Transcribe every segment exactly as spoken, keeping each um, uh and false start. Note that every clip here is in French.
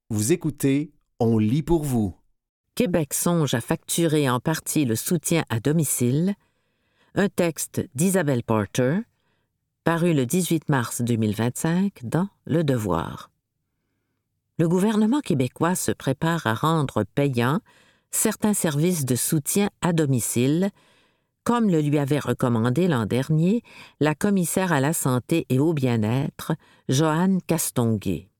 Vous écoutez On lit pour vous. Québec songe à facturer en partie le soutien à domicile, un texte d'Isabelle Porter, paru le dix-huit mars deux mille vingt-cinq dans Le Devoir. Le gouvernement québécois se prépare à rendre payants certains services de soutien à domicile, comme le lui avait recommandé l'an dernier la commissaire à la santé et au bien-être, Joanne Castonguay.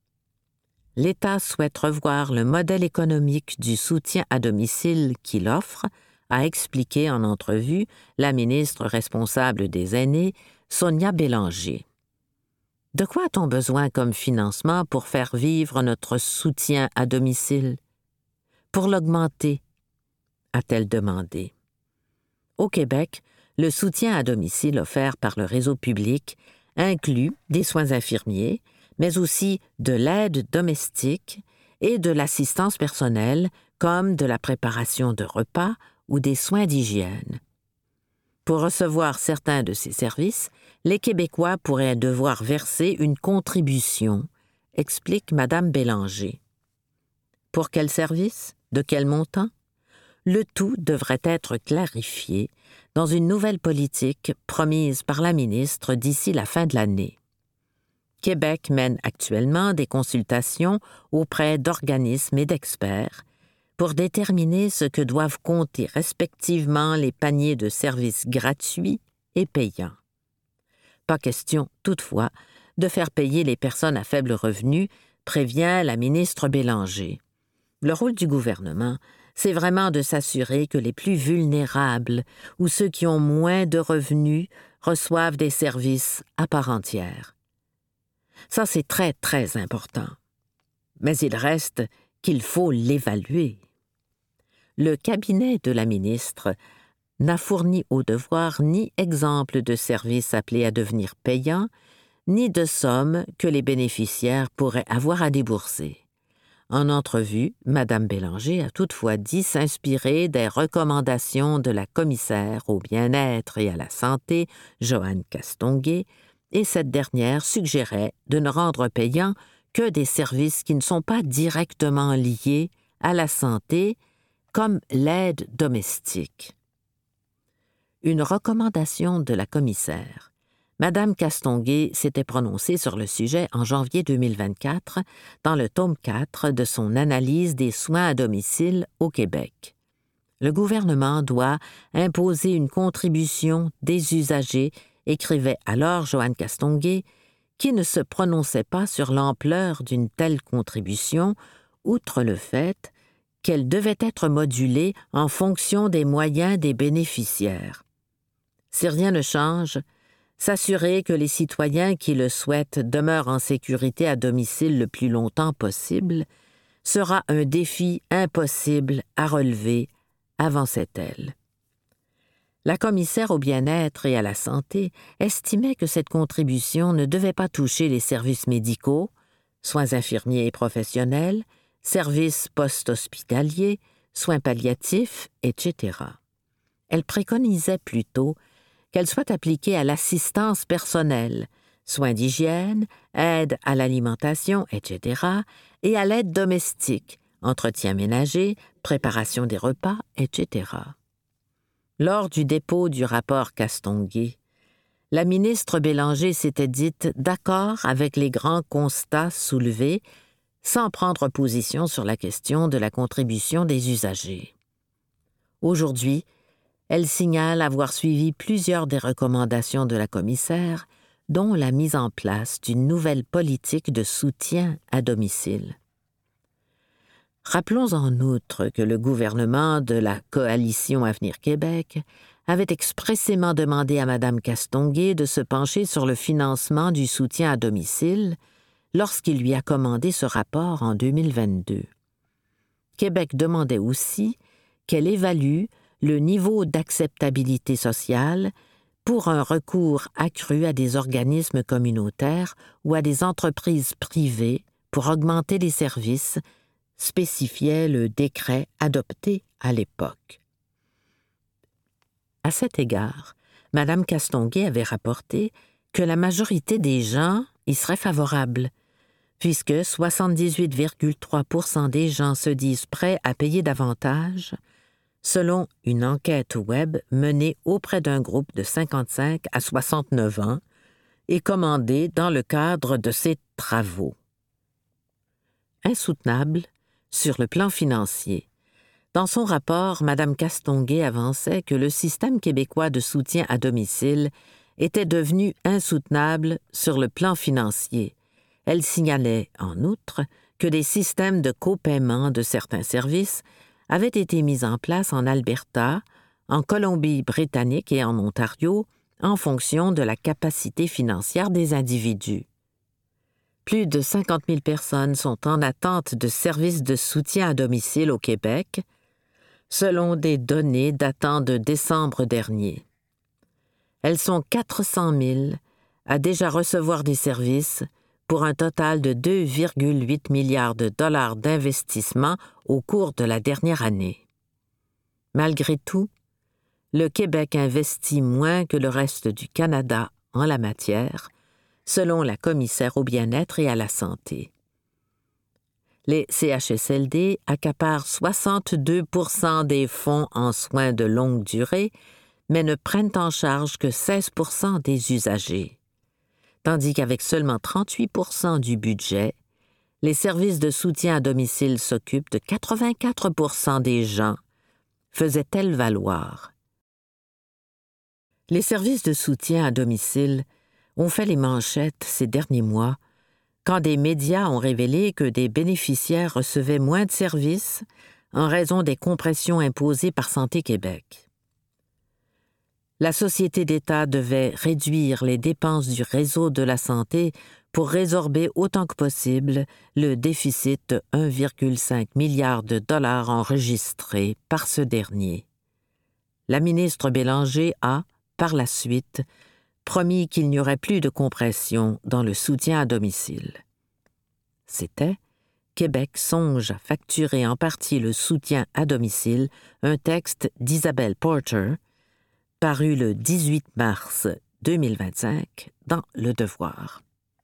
L'État souhaite revoir le modèle économique du soutien à domicile qu'il offre, a expliqué en entrevue la ministre responsable des aînés, Sonia Bélanger. De quoi a-t-on besoin comme financement pour faire vivre notre soutien à domicile? Pour l'augmenter, a-t-elle demandé. Au Québec, le soutien à domicile offert par le réseau public inclut des soins infirmiers, mais aussi de l'aide domestique et de l'assistance personnelle, comme de la préparation de repas ou des soins d'hygiène. Pour recevoir certains de ces services, les Québécois pourraient devoir verser une contribution, explique Mme Bélanger. Pour quel service? De quel montant? Le tout devrait être clarifié dans une nouvelle politique promise par la ministre d'ici la fin de l'année. Québec mène actuellement des consultations auprès d'organismes et d'experts pour déterminer ce que doivent compter respectivement les paniers de services gratuits et payants. Pas question, toutefois, de faire payer les personnes à faible revenu, prévient la ministre Bélanger. Le rôle du gouvernement, c'est vraiment de s'assurer que les plus vulnérables ou ceux qui ont moins de revenus reçoivent des services à part entière. Ça, c'est très, très important. Mais il reste qu'il faut l'évaluer. Le cabinet de la ministre n'a fourni au devoir ni exemple de services appelés à devenir payants, ni de sommes que les bénéficiaires pourraient avoir à débourser. En entrevue, Mme Bélanger a toutefois dit s'inspirer des recommandations de la commissaire au bien-être et à la santé, Joanne Castonguay, et cette dernière suggérait de ne rendre payants que des services qui ne sont pas directement liés à la santé, comme l'aide domestique. Une recommandation de la commissaire. Mme Castonguay s'était prononcée sur le sujet en janvier deux mille vingt-quatre dans le tome quatre de son analyse des soins à domicile au Québec. Le gouvernement doit imposer une contribution des usagers, écrivait alors Joanne Castonguay, qui ne se prononçait pas sur l'ampleur d'une telle contribution, outre le fait qu'elle devait être modulée en fonction des moyens des bénéficiaires. Si rien ne change, s'assurer que les citoyens qui le souhaitent demeurent en sécurité à domicile le plus longtemps possible sera un défi impossible à relever, avançait-elle. La commissaire au bien-être et à la santé estimait que cette contribution ne devait pas toucher les services médicaux, soins infirmiers et professionnels, services post-hospitaliers, soins palliatifs, et cetera. Elle préconisait plutôt qu'elle soit appliquée à l'assistance personnelle, soins d'hygiène, aide à l'alimentation, et cetera, et à l'aide domestique, entretien ménager, préparation des repas, et cetera. Lors du dépôt du rapport Castonguay, la ministre Bélanger s'était dite d'accord avec les grands constats soulevés, sans prendre position sur la question de la contribution des usagers. Aujourd'hui, elle signale avoir suivi plusieurs des recommandations de la commissaire, dont la mise en place d'une nouvelle politique de soutien à domicile. Rappelons en outre que le gouvernement de la Coalition Avenir Québec avait expressément demandé à Mme Castonguay de se pencher sur le financement du soutien à domicile lorsqu'il lui a commandé ce rapport en deux mille vingt-deux. Québec demandait aussi qu'elle évalue le niveau d'acceptabilité sociale pour un recours accru à des organismes communautaires ou à des entreprises privées pour augmenter les services, spécifiait le décret adopté à l'époque. À cet égard, Mme Castonguay avait rapporté que la majorité des gens y seraient favorables, puisque soixante-dix-huit virgule trois pour cent des gens se disent prêts à payer davantage, selon une enquête web menée auprès d'un groupe de cinquante-cinq à soixante-neuf ans et commandée dans le cadre de ses travaux. Insoutenable sur le plan financier. Dans son rapport, Mme Castonguay avançait que le système québécois de soutien à domicile était devenu insoutenable sur le plan financier. Elle signalait, en outre, que des systèmes de copaiement de certains services avaient été mis en place en Alberta, en Colombie-Britannique et en Ontario, en fonction de la capacité financière des individus. Plus de cinquante mille personnes sont en attente de services de soutien à domicile au Québec, selon des données datant de décembre dernier. Elles sont quatre cent mille à déjà recevoir des services pour un total de deux virgule huit milliards de dollars d'investissement au cours de la dernière année. Malgré tout, le Québec investit moins que le reste du Canada en la matière, selon la commissaire au bien-être et à la santé. Les C H S L D accaparent soixante-deux pour cent des fonds en soins de longue durée, mais ne prennent en charge que seize pour cent des usagers. Tandis qu'avec seulement trente-huit pour cent du budget, les services de soutien à domicile s'occupent de quatre-vingt-quatre pour cent des gens, faisait-elle valoir. Les services de soutien à domicile ont fait les manchettes ces derniers mois quand des médias ont révélé que des bénéficiaires recevaient moins de services en raison des compressions imposées par Santé Québec. La Société d'État devait réduire les dépenses du réseau de la santé pour résorber autant que possible le déficit de un virgule cinq milliard de dollars enregistré par ce dernier. La ministre Bélanger a, par la suite, promis qu'il n'y aurait plus de compression dans le soutien à domicile. C'était « Québec songe à facturer en partie le soutien à domicile », un texte d'Isabelle Porter, paru le dix-huit mars deux mille vingt-cinq dans Le Devoir.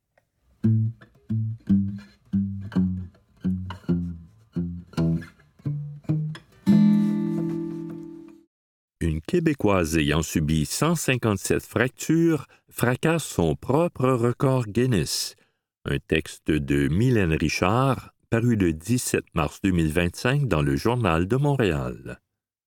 Une Québécoise ayant subi cent cinquante-sept fractures fracasse son propre record Guinness. Un texte de Mylène Richard, paru le dix-sept mars deux mille vingt-cinq dans le Journal de Montréal.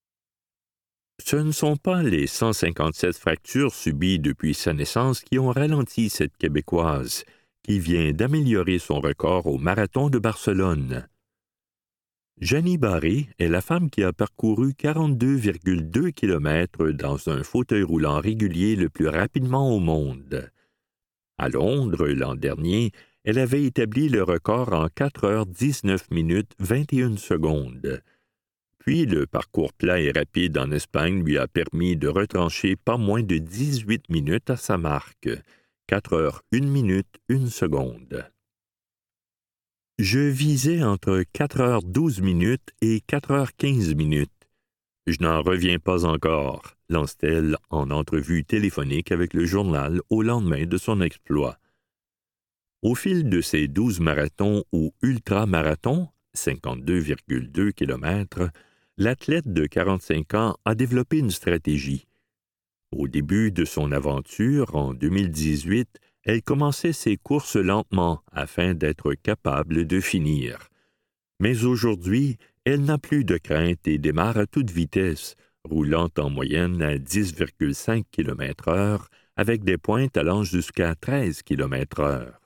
Ce ne sont pas les cent cinquante-sept fractures subies depuis sa naissance qui ont ralenti cette Québécoise, qui vient d'améliorer son record au marathon de Barcelone. Jeannie Barré est la femme qui a parcouru quarante-deux virgule deux kilomètres dans un fauteuil roulant régulier le plus rapidement au monde. À Londres, l'an dernier, elle avait établi le record en quatre heures dix-neuf minutes vingt et une secondes. Puis le parcours plat et rapide en Espagne lui a permis de retrancher pas moins de dix-huit minutes à sa marque, quatre heures une minute une seconde. Je visais entre quatre heures douze minutes et quatre heures quinze minutes. Je n'en reviens pas encore, lance-t-elle en entrevue téléphonique avec le journal au lendemain de son exploit. Au fil de ces douze marathons ou ultramarathons, cinquante-deux virgule deux kilomètres, l'athlète de quarante-cinq ans a développé une stratégie. Au début de son aventure, en deux mille dix-huit, elle commençait ses courses lentement afin d'être capable de finir. Mais aujourd'hui, elle n'a plus de crainte et démarre à toute vitesse, roulant en moyenne à dix virgule cinq kilomètres heure avec des pointes allant jusqu'à treize kilomètres heure.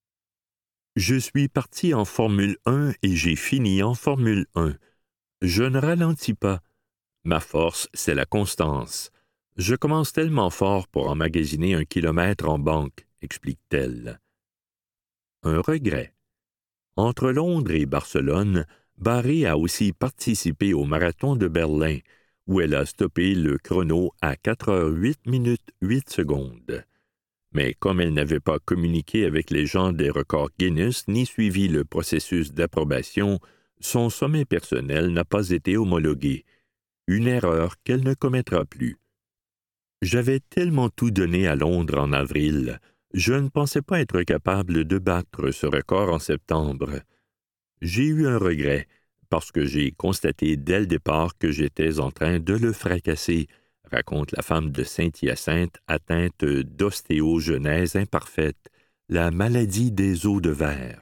Je suis parti en Formule un et j'ai fini en Formule un. Je ne ralentis pas. Ma force, c'est la constance. Je commence tellement fort pour emmagasiner un kilomètre en banque, explique-t-elle. Un regret. Entre Londres et Barcelone, Barré a aussi participé au marathon de Berlin, où elle a stoppé le chrono à quatre heures huit minutes huit secondes. Mais comme elle n'avait pas communiqué avec les gens des records Guinness ni suivi le processus d'approbation, son sommet personnel n'a pas été homologué. Une erreur qu'elle ne commettra plus. J'avais tellement tout donné à Londres en avril. je ne pensais pas être capable de battre ce record en septembre. J'ai eu un regret, parce que j'ai constaté dès le départ que j'étais en train de le fracasser, raconte la femme de Saint-Hyacinthe atteinte d'ostéogenèse imparfaite, la maladie des os de verre.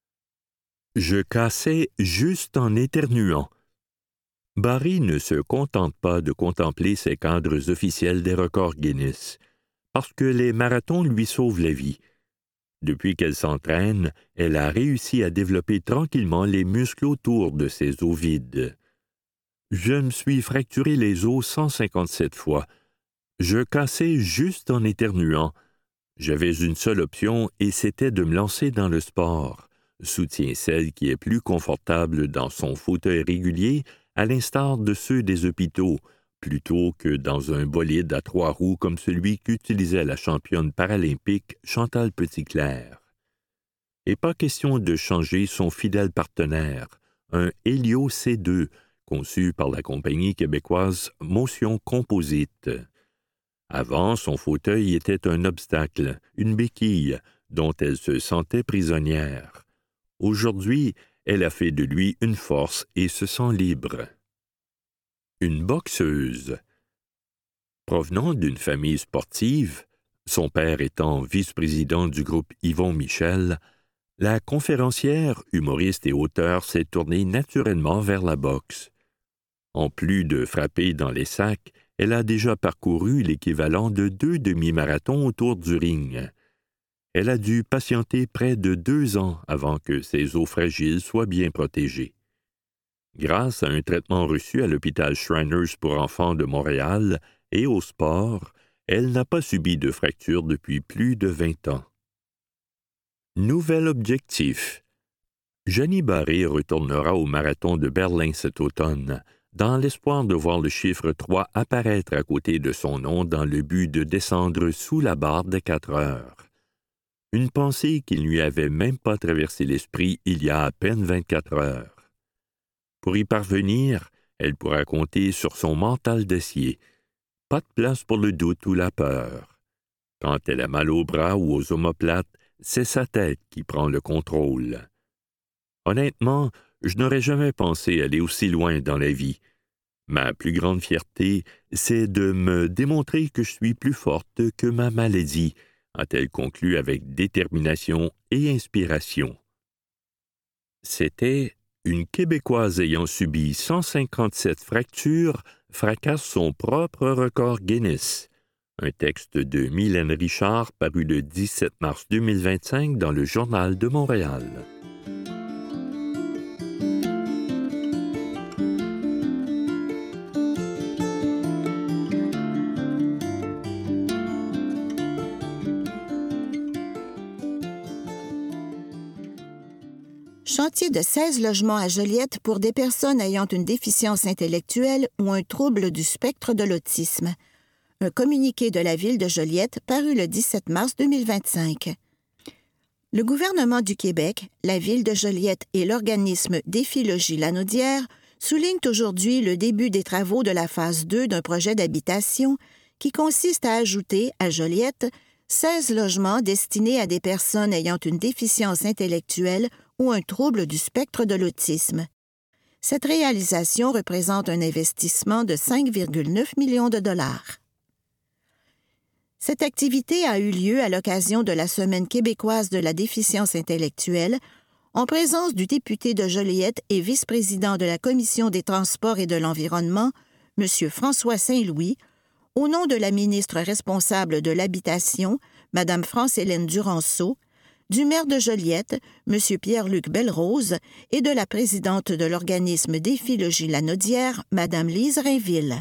Je cassais juste en éternuant. Barry ne se contente pas de contempler ses cadres officiels des records Guinness, parce que les marathons lui sauvent la vie. Depuis qu'elle s'entraîne, elle a réussi à développer tranquillement les muscles autour de ses os vides. Je me suis fracturé les os cent cinquante-sept fois. Je cassais juste en éternuant. J'avais une seule option et c'était de me lancer dans le sport, soutient celle qui est plus confortable dans son fauteuil régulier, à l'instar de ceux des hôpitaux, plutôt que dans un bolide à trois roues comme celui qu'utilisait la championne paralympique Chantal Petitclerc. Et pas question de changer son fidèle partenaire, un Helio C deux, conçu par la compagnie québécoise Motion Composite. Avant, son fauteuil était un obstacle, une béquille, dont elle se sentait prisonnière. Aujourd'hui, elle a fait de lui une force et se sent libre. Une boxeuse. Provenant d'une famille sportive, son père étant vice-président du groupe Yvon Michel, la conférencière, humoriste et auteure s'est tournée naturellement vers la boxe. En plus de frapper dans les sacs, elle a déjà parcouru l'équivalent de deux demi-marathons autour du ring. Elle a dû patienter près de deux ans avant que ses os fragiles soient bien protégés. Grâce à un traitement reçu à l'hôpital Shriners pour enfants de Montréal et au sport, elle n'a pas subi de fracture depuis plus de vingt ans. Nouvel objectif. Jeannie Barré retournera au marathon de Berlin cet automne, dans l'espoir de voir le chiffre trois apparaître à côté de son nom dans le but de descendre sous la barre des quatre heures. Une pensée qui ne lui avait même pas traversé l'esprit il y a à peine vingt-quatre heures. Pour y parvenir, elle pourra compter sur son mental d'acier. Pas de place pour le doute ou la peur. Quand elle a mal aux bras ou aux omoplates, c'est sa tête qui prend le contrôle. Honnêtement, je n'aurais jamais pensé aller aussi loin dans la vie. Ma plus grande fierté, c'est de me démontrer que je suis plus forte que ma maladie, a-t-elle conclu avec détermination et inspiration. C'était une Québécoise ayant subi cent cinquante-sept fractures fracasse son propre record Guinness. Un texte de Mylène Richard paru le dix-sept mars deux mille vingt-cinq dans le Journal de Montréal. Chantier de seize logements à Joliette pour des personnes ayant une déficience intellectuelle ou un trouble du spectre de l'autisme. Un communiqué de la Ville de Joliette paru le dix-sept mars deux mille vingt-cinq. Le gouvernement du Québec, la Ville de Joliette et l'organisme Défi Logis Lanaudière soulignent aujourd'hui le début des travaux de la phase deux d'un projet d'habitation qui consiste à ajouter à Joliette seize logements destinés à des personnes ayant une déficience intellectuelle ou un trouble du spectre de l'autisme. Cette réalisation représente un investissement de cinq virgule neuf millions de dollars. Cette activité a eu lieu à l'occasion de la Semaine québécoise de la déficience intellectuelle, en présence du député de Joliette et vice-président de la Commission des Transports et de l'Environnement, M. François Saint-Louis, au nom de la ministre responsable de l'Habitation, Mme France-Hélène Duranceau, du maire de Joliette, M. Pierre-Luc Belrose, et de la présidente de l'organisme Défi Logis Lanaudière, Mme Lise Rainville.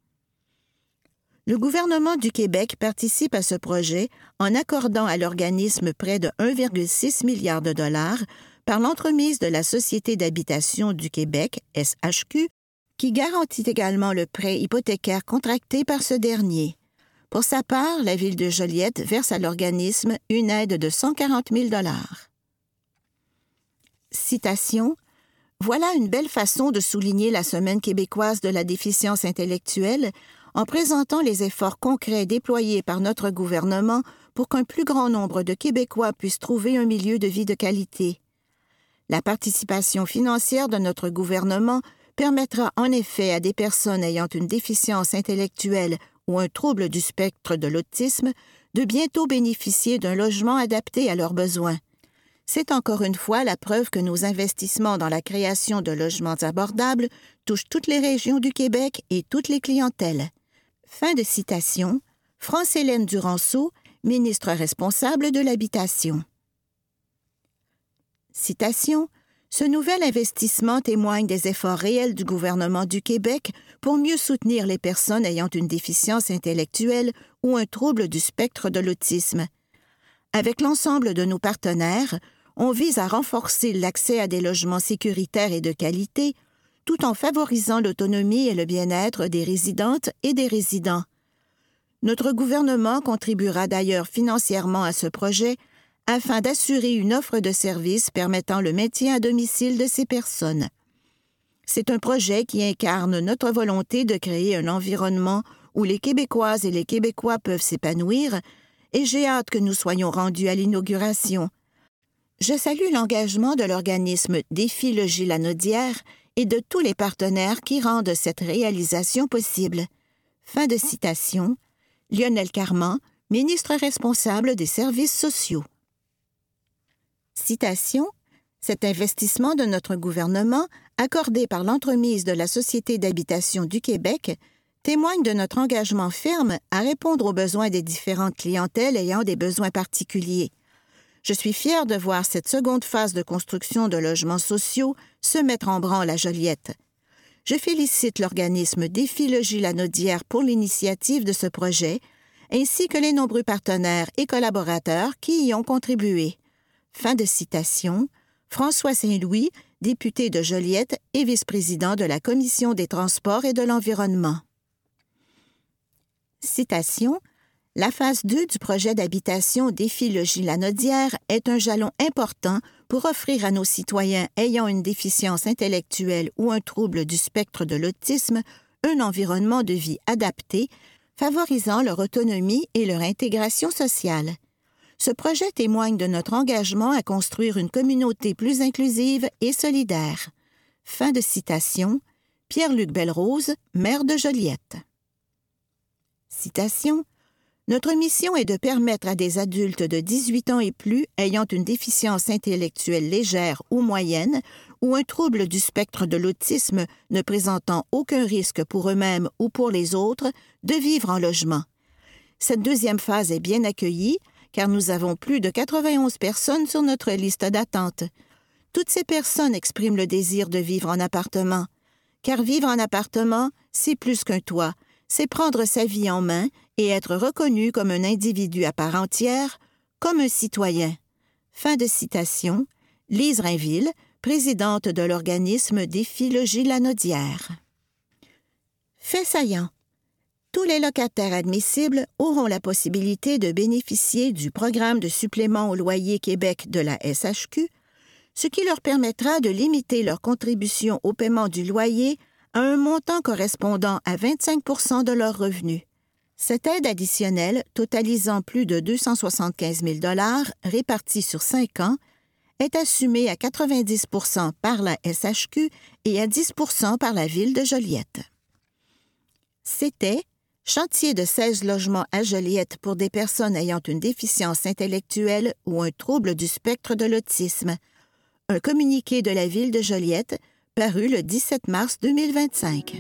Le gouvernement du Québec participe à ce projet en accordant à l'organisme près de un virgule six milliard de dollars par l'entremise de la Société d'habitation du Québec, S H Q, qui garantit également le prêt hypothécaire contracté par ce dernier. Pour sa part, la Ville de Joliette verse à l'organisme une aide de cent quarante mille dollars. Citation. « Voilà une belle façon de souligner la Semaine québécoise de la déficience intellectuelle en présentant les efforts concrets déployés par notre gouvernement pour qu'un plus grand nombre de Québécois puissent trouver un milieu de vie de qualité. La participation financière de notre gouvernement permettra en effet à des personnes ayant une déficience intellectuelle ou un trouble du spectre de l'autisme de bientôt bénéficier d'un logement adapté à leurs besoins. C'est encore une fois la preuve que nos investissements dans la création de logements abordables touchent toutes les régions du Québec et toutes les clientèles. Fin de citation. France-Hélène Duranceau, ministre responsable de l'Habitation. Citation. Ce nouvel investissement témoigne des efforts réels du gouvernement du Québec pour mieux soutenir les personnes ayant une déficience intellectuelle ou un trouble du spectre de l'autisme. Avec l'ensemble de nos partenaires, on vise à renforcer l'accès à des logements sécuritaires et de qualité, tout en favorisant l'autonomie et le bien-être des résidentes et des résidents. Notre gouvernement contribuera d'ailleurs financièrement à ce projet afin d'assurer une offre de services permettant le maintien à domicile de ces personnes. C'est un projet qui incarne notre volonté de créer un environnement où les Québécoises et les Québécois peuvent s'épanouir, et j'ai hâte que nous soyons rendus à l'inauguration. Je salue l'engagement de l'organisme Défi Logis Lanaudière et de tous les partenaires qui rendent cette réalisation possible. Fin de citation. Lionel Carman, ministre responsable des services sociaux. Citation. Cet investissement de notre gouvernement, accordé par l'entremise de la Société d'habitation du Québec, témoigne de notre engagement ferme à répondre aux besoins des différentes clientèles ayant des besoins particuliers. Je suis fière de voir cette seconde phase de construction de logements sociaux se mettre en branle à Joliette. Je félicite l'organisme Défi Logis Lanaudière pour l'initiative de ce projet, ainsi que les nombreux partenaires et collaborateurs qui y ont contribué. Fin de citation. François Saint-Louis, député de Joliette et vice-président de la Commission des Transports et de l'Environnement. Citation. La phase deux du projet d'habitation Défi Logis Lanaudière est un jalon important pour offrir à nos citoyens ayant une déficience intellectuelle ou un trouble du spectre de l'autisme un environnement de vie adapté, favorisant leur autonomie et leur intégration sociale. Ce projet témoigne de notre engagement à construire une communauté plus inclusive et solidaire. Fin de citation. Pierre-Luc Belrose, maire de Joliette. Citation. Notre mission est de permettre à des adultes de dix-huit ans et plus ayant une déficience intellectuelle légère ou moyenne ou un trouble du spectre de l'autisme ne présentant aucun risque pour eux-mêmes ou pour les autres de vivre en logement. Cette deuxième phase est bien accueillie car nous avons plus de quatre-vingt-onze personnes sur notre liste d'attente. Toutes ces personnes expriment le désir de vivre en appartement, car vivre en appartement, c'est plus qu'un toit, c'est prendre sa vie en main et être reconnu comme un individu à part entière, comme un citoyen. Fin de citation. Lise Rainville, présidente de l'organisme Défi Logis Lanaudière. Fait saillant. Tous les locataires admissibles auront la possibilité de bénéficier du programme de supplément au loyer Québec de la S H Q, ce qui leur permettra de limiter leur contribution au paiement du loyer à un montant correspondant à vingt-cinq pour cent de leurs revenus. Cette aide additionnelle, totalisant plus de deux cent soixante-quinze mille dollars répartis sur cinq ans, est assumée à quatre-vingt-dix pour cent par la S H Q et à dix pour cent par la Ville de Joliette. C'était chantier de seize logements à Joliette pour des personnes ayant une déficience intellectuelle ou un trouble du spectre de l'autisme. Un communiqué de la Ville de Joliette paru le dix-sept mars deux mille vingt-cinq.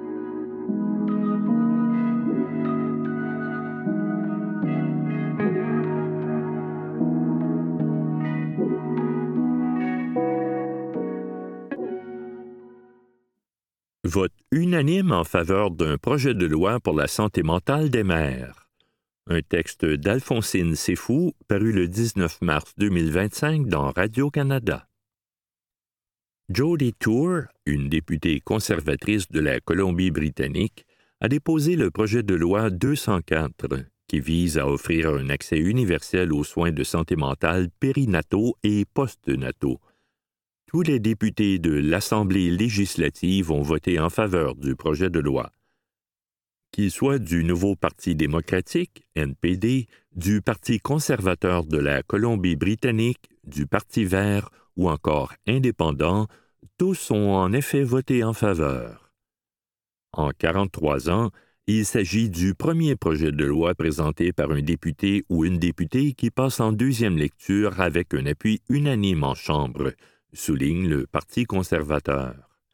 Vote unanime en faveur d'un projet de loi pour la santé mentale des mères. Un texte d'Alphonsine Seyfou paru le dix-neuf mars deux mille vingt-cinq dans Radio-Canada. Jody Tour, une députée conservatrice de la Colombie-Britannique, a déposé le projet de loi deux cent quatre qui vise à offrir un accès universel aux soins de santé mentale périnataux et postnataux. Tous les députés de l'Assemblée législative ont voté en faveur du projet de loi, Qu'il soit du nouveau Parti démocratique, N P D, du Parti conservateur de la Colombie-Britannique, du Parti vert ou encore indépendant, tous ont en effet voté en faveur. En quarante-trois ans, il s'agit du premier projet de loi présenté par un député ou une députée qui passe en deuxième lecture avec un appui unanime en Chambre, souligne le Parti conservateur.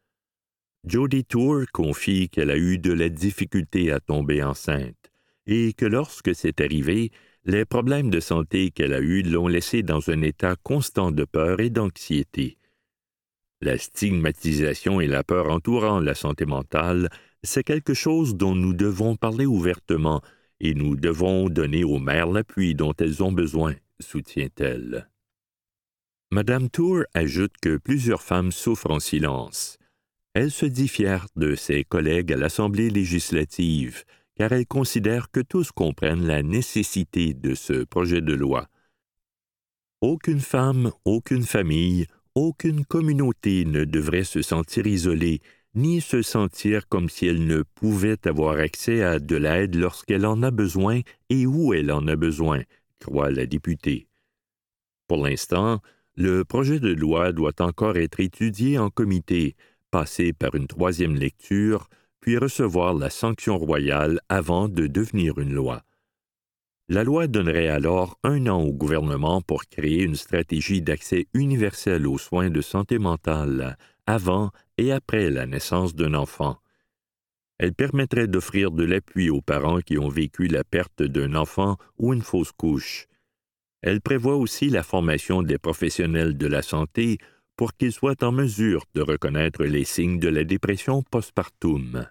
Jody Tour confie qu'elle a eu de la difficulté à tomber enceinte et que lorsque c'est arrivé, les problèmes de santé qu'elle a eus l'ont laissée dans un état constant de peur et d'anxiété. La stigmatisation et la peur entourant la santé mentale, c'est quelque chose dont nous devons parler ouvertement et nous devons donner aux mères l'appui dont elles ont besoin, soutient-elle. Madame Tour ajoute que plusieurs femmes souffrent en silence. Elle se dit fière de ses collègues à l'Assemblée législative, car elle considère que tous comprennent la nécessité de ce projet de loi. Aucune femme, aucune famille, aucune communauté ne devrait se sentir isolée, ni se sentir comme si elle ne pouvait avoir accès à de l'aide lorsqu'elle en a besoin et où elle en a besoin, croit la députée. Pour l'instant, le projet de loi doit encore être étudié en comité, passer par une troisième lecture, puis recevoir la sanction royale avant de devenir une loi. La loi donnerait alors un an au gouvernement pour créer une stratégie d'accès universel aux soins de santé mentale avant et après la naissance d'un enfant. Elle permettrait d'offrir de l'appui aux parents qui ont vécu la perte d'un enfant ou une fausse couche. Elle prévoit aussi la formation des professionnels de la santé pour qu'ils soient en mesure de reconnaître les signes de la dépression postpartum.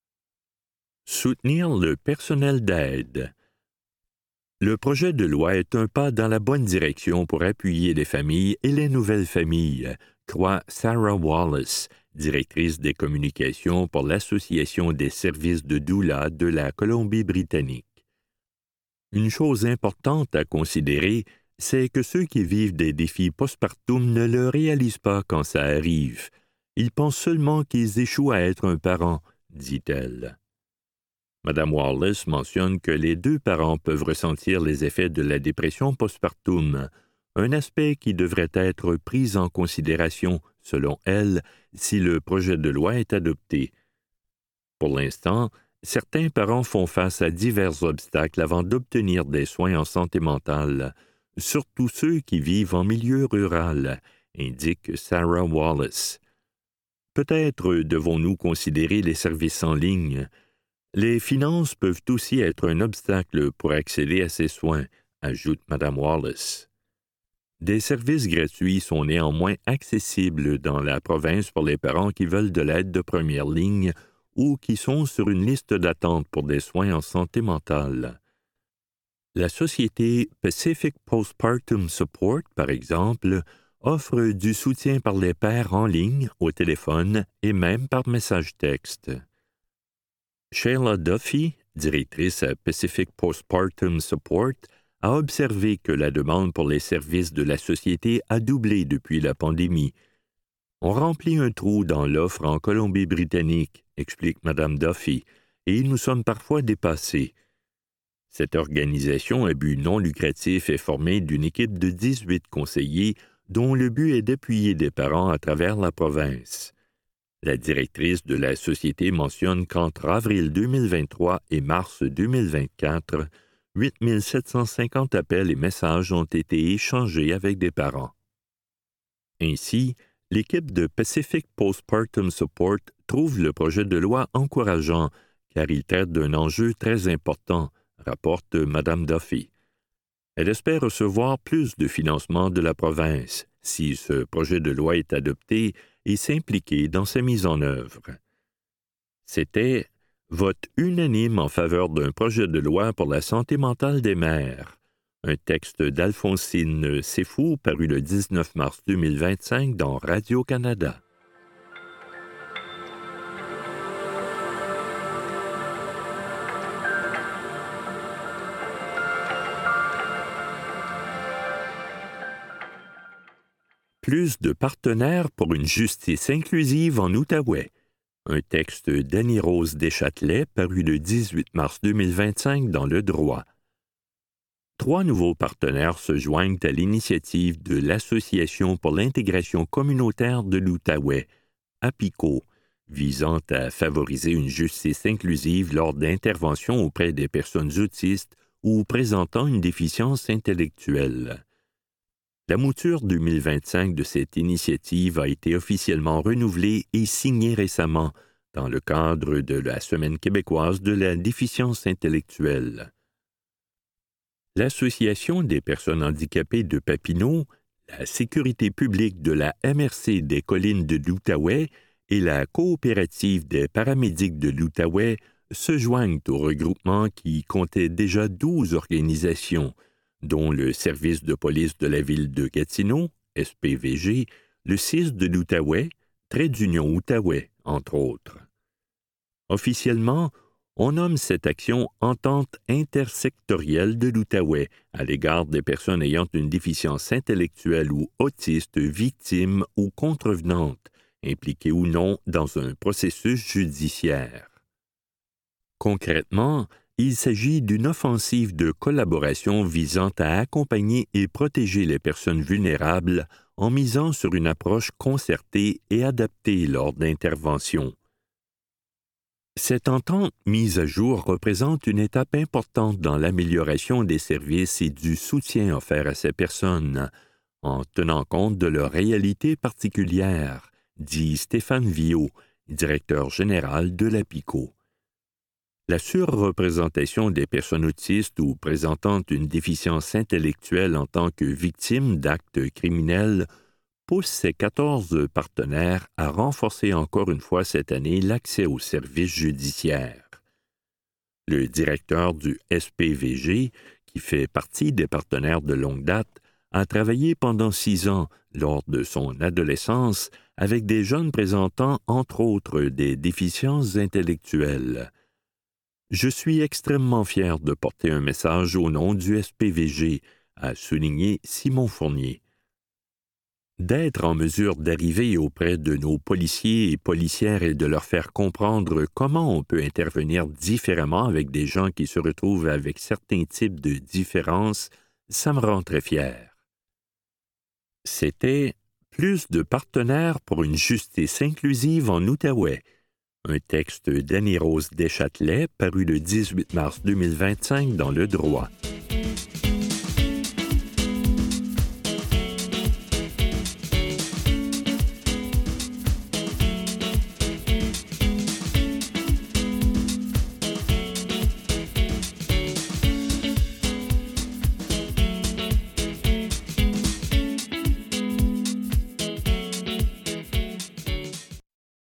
Soutenir le personnel d'aide. Le projet de loi est un pas dans la bonne direction pour appuyer les familles et les nouvelles familles, croit Sarah Wallace, directrice des communications pour l'Association des services de doula de la Colombie-Britannique. Une chose importante à considérer, c'est que ceux qui vivent des défis postpartum ne le réalisent pas quand ça arrive. Ils pensent seulement qu'ils échouent à être un parent, dit-elle. Madame Wallace mentionne que les deux parents peuvent ressentir les effets de la dépression postpartum, un aspect qui devrait être pris en considération, selon elle, si le projet de loi est adopté. Pour l'instant, certains parents font face à divers obstacles avant d'obtenir des soins en santé mentale, surtout ceux qui vivent en milieu rural, indique Sarah Wallace. Peut-être devons-nous considérer les services en ligne. Les finances peuvent aussi être un obstacle pour accéder à ces soins, ajoute Madame Wallace. Des services gratuits sont néanmoins accessibles dans la province pour les parents qui veulent de l'aide de première ligne ou qui sont sur une liste d'attente pour des soins en santé mentale. La société Pacific Postpartum Support, par exemple, offre du soutien par les pairs en ligne, au téléphone et même par message texte. Sheila Duffy, directrice à Pacific Postpartum Support, a observé que la demande pour les services de la société a doublé depuis la pandémie. On remplit un trou dans l'offre en Colombie-Britannique, explique Madame Duffy, et nous sommes parfois dépassés. Cette organisation à but non lucratif est formée d'une équipe de dix-huit conseillers dont le but est d'appuyer des parents à travers la province. La directrice de la société mentionne qu'entre avril deux mille vingt-trois et mars deux mille vingt-quatre, huit mille sept cent cinquante appels et messages ont été échangés avec des parents. Ainsi, l'équipe de Pacific Postpartum Support trouve le projet de loi encourageant car il traite d'un enjeu très important, rapporte Madame Duffy. Elle espère recevoir plus de financement de la province si ce projet de loi est adopté et s'impliquer dans sa mise en œuvre. C'était vote unanime en faveur d'un projet de loi pour la santé mentale des mères, un texte d'Alphonsine Sefou paru le dix-neuf mars deux mille vingt-cinq dans Radio-Canada. Plus de partenaires pour une justice inclusive en Outaouais. un texte d'Annie-Rose Deschâtelet paru le dix-huit mars deux mille vingt-cinq dans Le Droit. Trois nouveaux partenaires se joignent à l'initiative de l'Association pour l'intégration communautaire de l'Outaouais, APICO, visant à favoriser une justice inclusive lors d'interventions auprès des personnes autistes ou présentant une déficience intellectuelle. La mouture deux mille vingt-cinq de cette initiative a été officiellement renouvelée et signée récemment dans le cadre de la Semaine québécoise de la déficience intellectuelle. L'Association des personnes handicapées de Papineau, la Sécurité publique de la M R C des collines de l'Outaouais et la Coopérative des paramédics de l'Outaouais se joignent au regroupement qui comptait déjà douze organisations, dont le Service de police de la ville de Gatineau, S P V G, le C I S de l'Outaouais, Trait d'Union Outaouais, entre autres. Officiellement, on nomme cette action Entente intersectorielle de l'Outaouais à l'égard des personnes ayant une déficience intellectuelle ou autiste victimes ou contrevenantes, impliquées ou non dans un processus judiciaire. Concrètement, il s'agit d'une offensive de collaboration visant à accompagner et protéger les personnes vulnérables en misant sur une approche concertée et adaptée lors d'interventions. Cette entente mise à jour représente une étape importante dans l'amélioration des services et du soutien offert à ces personnes, en tenant compte de leur réalité particulière, dit Stéphane Viault, directeur général de l'APICO. La surreprésentation des personnes autistes ou présentant une déficience intellectuelle en tant que victimes d'actes criminels pousse ces quatorze partenaires à renforcer encore une fois cette année l'accès aux services judiciaires. Le directeur du S P V G, qui fait partie des partenaires de longue date, a travaillé pendant six ans, lors de son adolescence, avec des jeunes présentant, entre autres, des déficiences intellectuelles. Je suis extrêmement fier de porter un message au nom du S P V G, a souligné Simon Fournier. D'être en mesure d'arriver auprès de nos policiers et policières et de leur faire comprendre comment on peut intervenir différemment avec des gens qui se retrouvent avec certains types de différences, ça me rend très fier. C'était « Plus de partenaires pour une justice inclusive en Outaouais », un texte d'Annie-Rose Deschâtelet paru le dix-huit mars deux mille vingt-cinq dans Le Droit.